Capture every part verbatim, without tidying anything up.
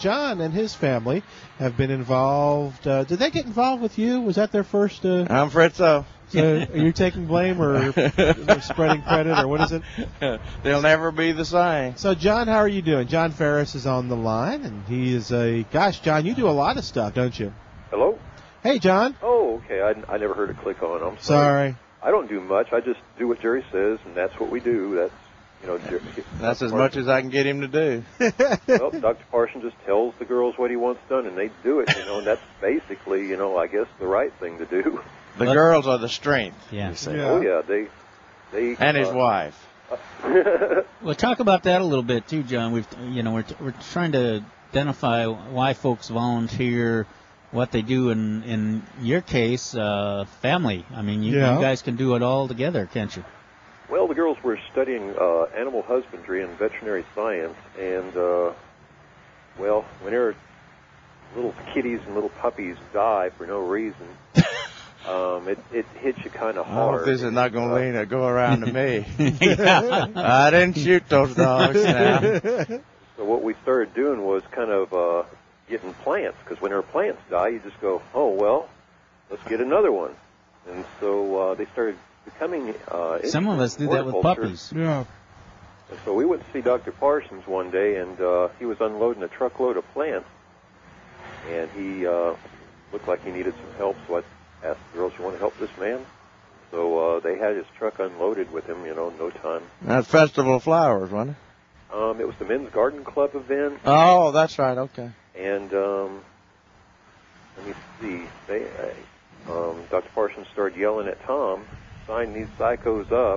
John and his family have been involved. Uh, did they get involved with you? Was that their first? Uh, I'm Fritzo. So are you taking blame or spreading credit, or what is it? They'll never be the same. So, John, how are you doing? John Ferris is on the line, and he is a, gosh, John, you do a lot of stuff, don't you? Hello? Hey, John. Oh, okay. I, I never heard it click on. I'm sorry. Sorry. I don't do much. I just do what Jerry says, and that's what we do. That's, you know, Jerry, That's as much as I can get him to do. Well, Doctor Parson just tells the girls what he wants done, and they do it, you know, and that's basically, you know, I guess the right thing to do. The but, girls are the strength. Yeah. You say. yeah. Oh, yeah. They, they. And his uh, wife. Well, talk about that a little bit too, John. We've, you know, we're we're trying to identify why folks volunteer, what they do in in your case, uh, family. I mean, you, yeah. you guys can do it all together, can't you? Well, the girls were studying uh, animal husbandry and veterinary science, and uh, well, whenever little kitties and little puppies die for no reason. Um, it, it hits you kind of hard. Oh, this is not going to lean or go around to me. I didn't shoot those dogs now. So what we started doing was kind of uh, getting plants, because when our plants die, you just go, oh, well, let's get another one. And so uh, they started becoming uh, Some of us do that with puppies. Yeah. And so we went to see Doctor Parsons one day, and uh, he was unloading a truckload of plants, and he uh, looked like he needed some help, so I asked the girls, you want to help this man? So uh, they had his truck unloaded with him, you know, in no time. That's Festival of Flowers, wasn't it? Um, it was the Men's Garden Club event. Oh, that's right, okay. And um, let me see. They, uh, um, Doctor Parsons started yelling at Tom, sign these psychos up.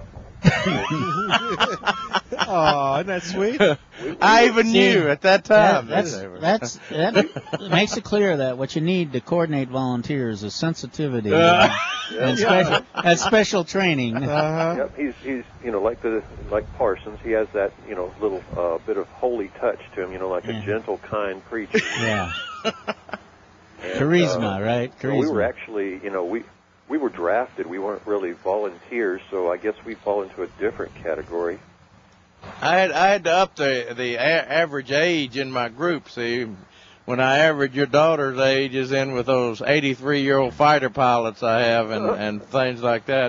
Oh, isn't that sweet? We, we I even knew at that time. That, that's, that's that makes it clear that what you need to coordinate volunteers is sensitivity Uh, and, and, special, and special training. Uh-huh. Yep, he's he's you know like the like Parsons. He has that you know little uh, bit of holy touch to him. You know, like Yeah. a gentle, kind preacher. Yeah. And, Charisma, uh, right? so Charisma. we were actually you know we. We were drafted. We weren't really volunteers, so I guess we fall into a different category. I had I had to up the the a- average age in my group. See, when I average your daughter's ages in with those eighty-three year old fighter pilots I have and and things like that,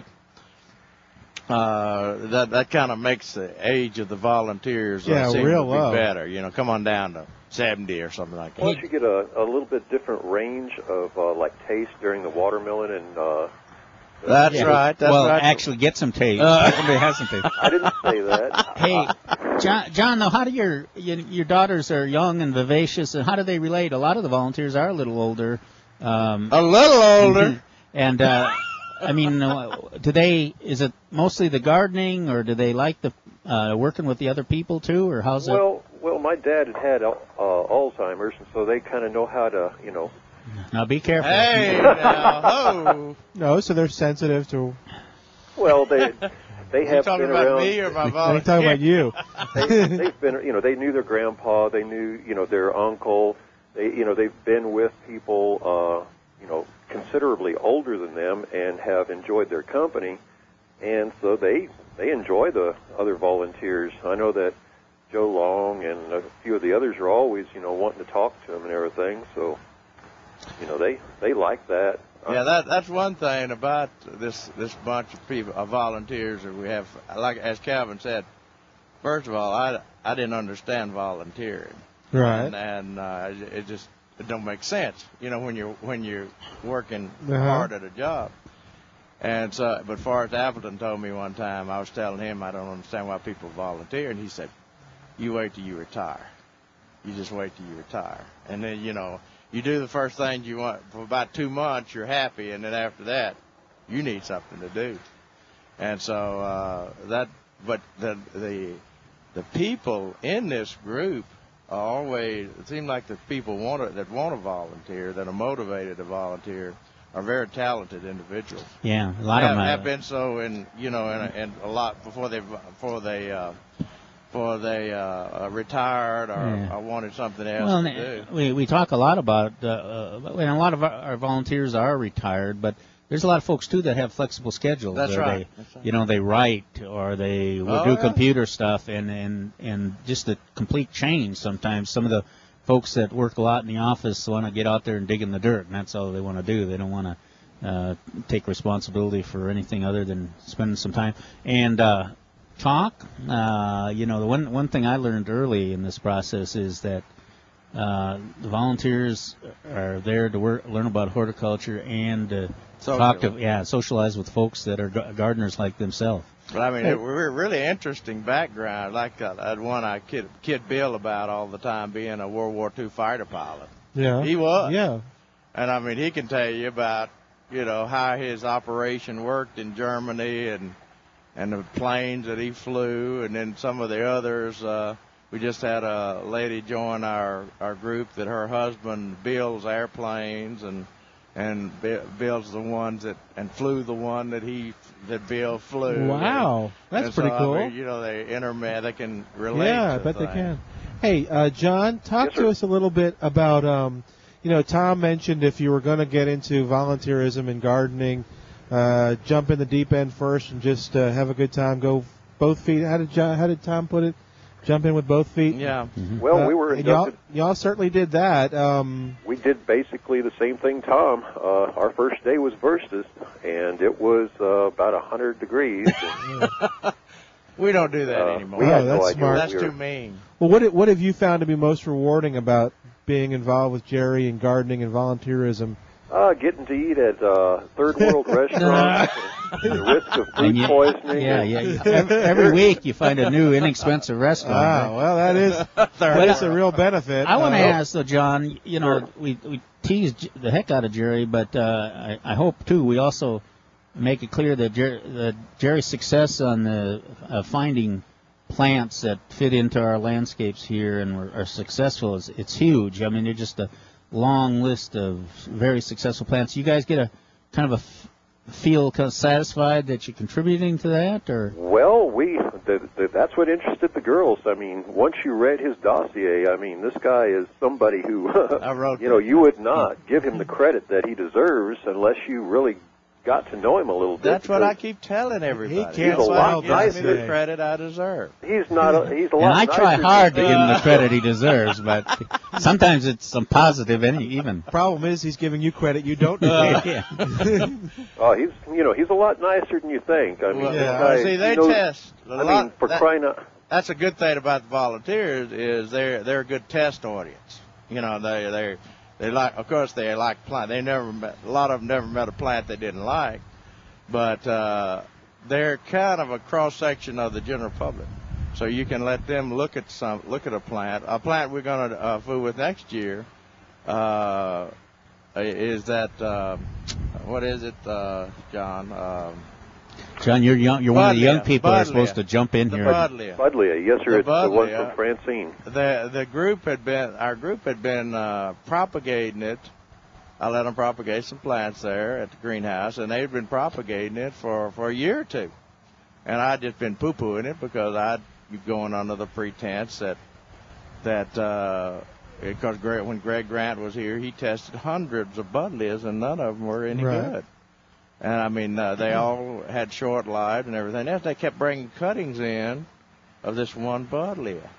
uh, that that kind of makes the age of the volunteers uh, Yeah, seem real to be low. better. You know, come on down to seventy or something like that. Plus, you get a, a little bit different range of uh, like taste during the watermelon and. Uh, That's Yeah. right. That's well, right. actually, get some taste. Uh, Somebody has some taste. I didn't say that. Hey, John, John, though, how do your, your your daughters are young and vivacious, and how do they relate? A lot of the volunteers are a little older. Um, a little older. And uh, I mean, uh, do they? Is it mostly the gardening, or do they like the uh, working with the other people too, or how's it? Well, well, my dad had had uh, Alzheimer's, and so they kind of know how to, you know. Now be careful. Hey, now, ho. No, so they're sensitive to. Well, they they You have talking been about around. me or my I'm volunteer? talking about you. they, they've been, you know, they knew their grandpa, they knew, you know, their uncle. They, you know, they've been with people, uh, you know, considerably older than them and have enjoyed their company, and so they they enjoy the other volunteers. I know that Joe Long and a few of the others are always, you know, wanting to talk to them and everything. So, you know, they they like that. Yeah, that that's one thing about this this bunch of people, of volunteers that we have. Like as Calvin said, first of all, I, I didn't understand volunteering, Right. and, and uh, it just it don't make sense, you know, when you're when you're working Uh-huh. hard at a job. And so, but Forrest Appleton told me one time, I was telling him I don't understand why people volunteer, and he said, "You wait till you retire. You just wait till you retire, and then you know." You do the first thing you want for about two months, you're happy, and then after that, you need something to do. And so uh, that, but the the the people in this group are always. It seems like the people want to, that want to volunteer, that are motivated to volunteer, are very talented individuals. Yeah, a lot have, of them have been so in you know in a, in a lot before they before they. Uh, before they uh, retired or, Yeah. or wanted something else Well, to and do. we we talk a lot about, uh, uh, and a lot of our, our volunteers are retired, but there's a lot of folks too that have flexible schedules. That's Or right. They, That's right. You know, they write or they will Oh, do yeah. computer stuff, and and and just the complete change sometimes. Some of the folks that work a lot in the office want to get out there and dig in the dirt, and that's all they want to do. They don't want to uh, take responsibility for anything other than spending some time and uh, talk. Uh, you know, the one one thing I learned early in this process is that uh, the volunteers are there to work, learn about horticulture and uh, talk to, yeah, socialize with folks that are g- gardeners like themselves. But I mean, it was a really interesting background. Like uh, I'd one I kid, kid Bill about all the time, being a World War Two fighter pilot. Yeah. He was. Yeah. And I mean, he can tell you about, you know, how his operation worked in Germany and and the planes that he flew, and then some of the others. Uh, we just had a lady join our our group that her husband builds airplanes and. And Bill's the ones that and flew the one that he that Bill flew. Wow, that's and pretty so, cool. I mean, you know, they intermat, they can relate. Yeah, I to bet things. they can. Hey, uh, John, talk Yes, to sir. us a little bit about. Um, you know, Tom mentioned if you were going to get into volunteerism and gardening, uh, jump in the deep end first and just uh, have a good time. Go both feet. How did John, how did Tom put it? Jump in with both feet. Yeah. Mm-hmm. Well, Uh, we were and y'all, inducted. y'all certainly did that. Um, We did basically the same thing, Tom. Uh, our first day was Verstus, and it was uh, about one hundred degrees. And, We don't do that uh, anymore. we Oh, had no that's idea smart. what That's we were- too mean. well, what what have you found to be most rewarding about being involved with Jerry and gardening and volunteerism? Uh, getting to eat at uh, third world restaurants, and the risk of food And you- poisoning. Yeah, and- yeah. you- Every, every week you find a new inexpensive restaurant. Ah, right? well, that is that is a real benefit. I want to Uh, ask though, John. You know, Sure. we we teased J- the heck out of Jerry, but uh, I, I hope too we also make it clear that, Jer- that Jerry's success on the uh, finding plants that fit into our landscapes here and were, are successful is it's huge. I mean, they're just a long list of very successful plants. You guys get a kind of a f- feel kind of satisfied that you're contributing to that, or Well, we the, the, that's what interested the girls. I mean, once you read his dossier, I mean, this guy is somebody who, I wrote you know, that. you would not give him the credit that he deserves unless you really got to know him a little bit. That's what I because keep telling everybody. can't He's a That's why lot he gives me the nicer. credit I deserve. He's not. A, he's a lot. and I try nicer hard to than- give him the credit he deserves, but sometimes it's some positive any even. problem is he's giving you credit you don't deserve. Yeah. Oh, he's you know he's a lot nicer than you think. I mean, Well, this yeah. guy, see, they he knows- test. A I lot, mean, for that- crying out. that's a good thing about the volunteers is they're they're a good test audience. You know, they they they like. Of course, they like plant. They never met, a lot of them never met a plant they didn't like, but uh, they're kind of a cross section of the general public. So you can let them look at some look at a plant. A plant we're going to uh, fool with next year uh, is that uh, what is it, uh, John? Um, John, you're young. You're one of the young Buddleia. people that are Buddleia. supposed to jump in the here. Buddleia. Budleia, yes, sir. The It's the one Buddleia. from Francine. The the group had been our group had been uh, propagating it. I let them propagate some plants there at the greenhouse, and they'd been propagating it for, for a year or two. And I'd just been poo-pooing it because I'd be going under the pretense that that uh, because Greg, when Greg Grant was here, he tested hundreds of Buddleias, and none of them were any Right. good. And I mean, uh, they all had short lives and everything else. They kept bringing cuttings in of this one Buddleia.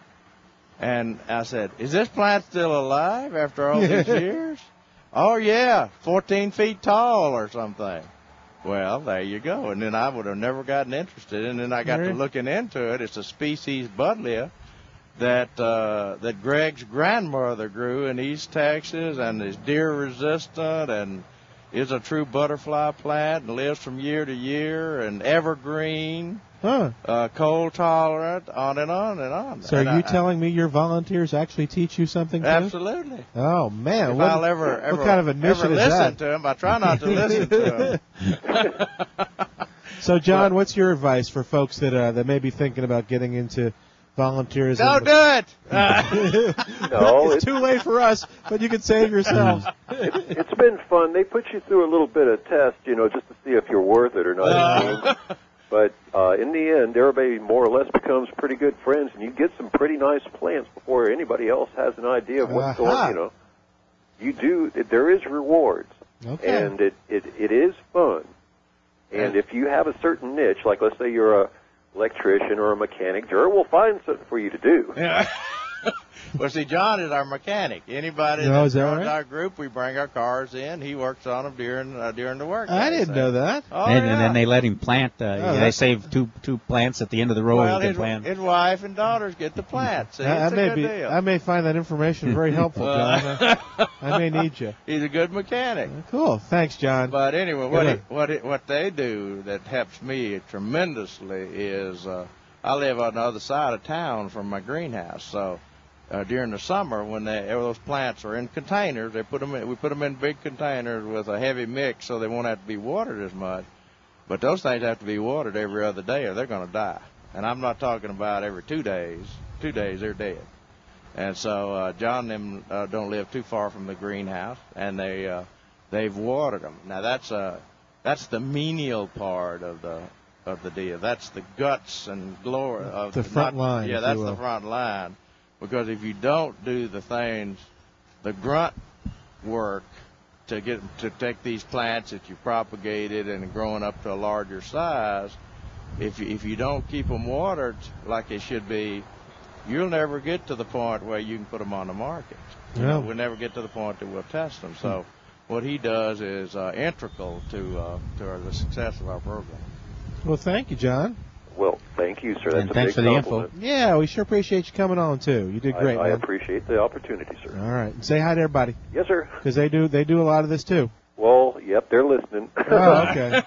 And I said, is this plant still alive after all these years? Oh, yeah, fourteen feet tall or something. Well, there you go. And then I would have never gotten interested. And then I got Right. to looking into it. It's a species Buddleia that uh, that Greg's grandmother grew in East Texas and is deer resistant and is a true butterfly plant and lives from year to year and evergreen, Huh. uh, cold tolerant, on and on and on. So are And you I- telling me your volunteers actually teach you something too? Absolutely. Oh man, If what, I'll ever, what ever, kind of admission ever is listen that? to him, I try not to listen to him. So John, what's your advice for folks that uh, that may be thinking about getting into volunteerism? Don't do it. Uh, No, It's it's, too late for us, but you can save yourselves. it's been fun. They put you through a little bit of test, you know, just to see if you're worth it or not. Uh. But uh, in the end, everybody more or less becomes pretty good friends, and you get some pretty nice plants before anybody else has an idea of what's Aha. going. You know, you do. There is rewards, Okay. and it, it it is fun. And if you have a certain niche, like let's say you're a electrician or a mechanic, Jerry will find something for you to do. yeah. Well, see, John is our mechanic. Anybody No, that is that joins right? our group, we bring our cars in. He works on them during uh, during the work. I day, didn't so. know that. Oh, and, yeah. and then they let him plant. Uh, Oh, yeah, they that's- save two two plants at the end of the road. Well, he can his, plant. his wife and daughters get the plant. See, I, I it's a may good be. deal. I may find that information very helpful, John. I, I may need you. He's a good mechanic. Cool. Thanks, John. But anyway, Go what ahead. it, what it, what they do that helps me tremendously is uh, I live on the other side of town from my greenhouse. So uh, during the summer, when they, those plants are in containers, they put them in, we put them in big containers with a heavy mix, so they won't have to be watered as much. But those things have to be watered every other day, or they're going to die. And I'm not talking about every two days. Two days, they're dead. And so uh, John and them uh, don't live too far from the greenhouse, and they uh, they've watered them. Now that's uh that's the menial part of the of the deal. That's the guts and glory of The front not- line, Yeah, if that's you the will. front line. Because if you don't do the things, the grunt work to get to take these plants that you propagated and growing up to a larger size, if you, if you don't keep them watered like they should be, you'll never get to the point where you can put them on the market. You know, Yeah. we'll never get to the point that we'll test them. So what he does is uh, integral to uh, to our, the success of our program. Well, thank you, John. Well, thank you, sir. That's And a thanks big for the info. compliment. Yeah, we sure appreciate you coming on too. You did I- great, I, man. appreciate the opportunity, sir. All right, and say hi to everybody Yes, sir. because they do they do a lot of this too. Well, yep, they're listening. Oh, okay.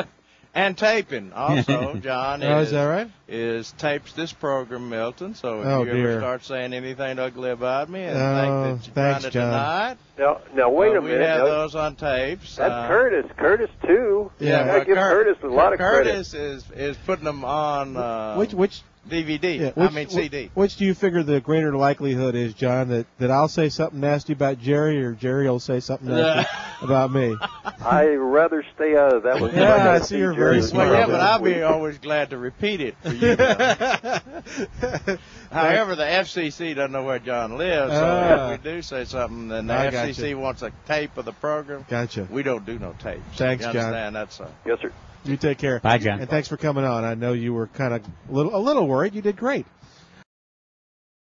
And taping also, John Oh, is, is that right? is tapes this program, Milton. So if Oh, you dear. ever start saying anything ugly about me and Oh, think that you're thanks, trying to John. deny it, now, now wait uh, a we minute. have Now, those on tapes. that's Uh, Curtis. Curtis too. Yeah, I but give Cur- Curtis a lot of credit. Curtis is is putting them on uh, which which D V D. yeah, I which, mean C D. wh- Which do you figure the greater likelihood is, John, that, that I'll say something nasty about Jerry, or Jerry will say something nasty about me? I'd rather stay out of that one. Yeah, I gotta I see you're very Jerry smart. Well, yeah, Well, but this I'll be week. always glad to repeat it for you. However, the F C C doesn't know where John lives, so Ah. if we do say something, then the I F C C gotcha. wants a tape of the program. Gotcha. We don't do no tapes. Thanks, you John. understand? That's uh, Yes, sir. You take care. Bye, John. And thanks for coming on. I know you were kind of a little, a little worried. You did great.